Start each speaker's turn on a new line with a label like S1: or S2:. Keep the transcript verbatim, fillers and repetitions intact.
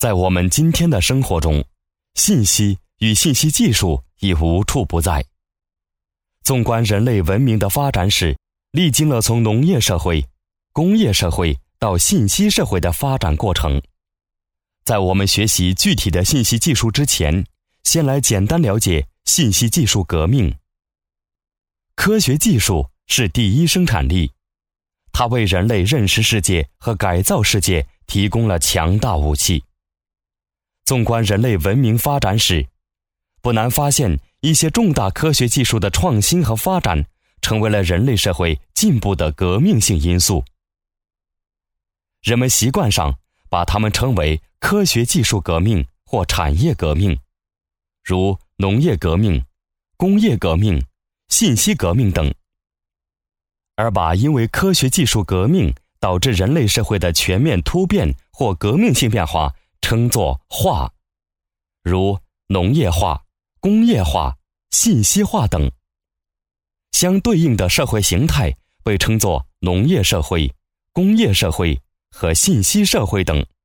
S1: 在我们今天的生活中，信息与信息技术已无处不在。纵观人类文明的发展史，历经了从农业社会、工业社会到信息社会的发展过程。在我们学习具体的信息技术之前，先来简单了解信息技术革命。科学技术是第一生产力，它为人类认识世界和改造世界提供了强大武器。纵观人类文明发展史，不难发现一些重大科学技术的创新和发展成为了人类社会进步的革命性因素。人们习惯上把它们称为科学技术革命或产业革命，如农业革命、工业革命、信息革命等，而把因为科学技术革命导致人类社会的全面突变或革命性变化称作化，如农业化、工业化、信息化等。相对应的社会形态被称作农业社会、工业社会和信息社会等。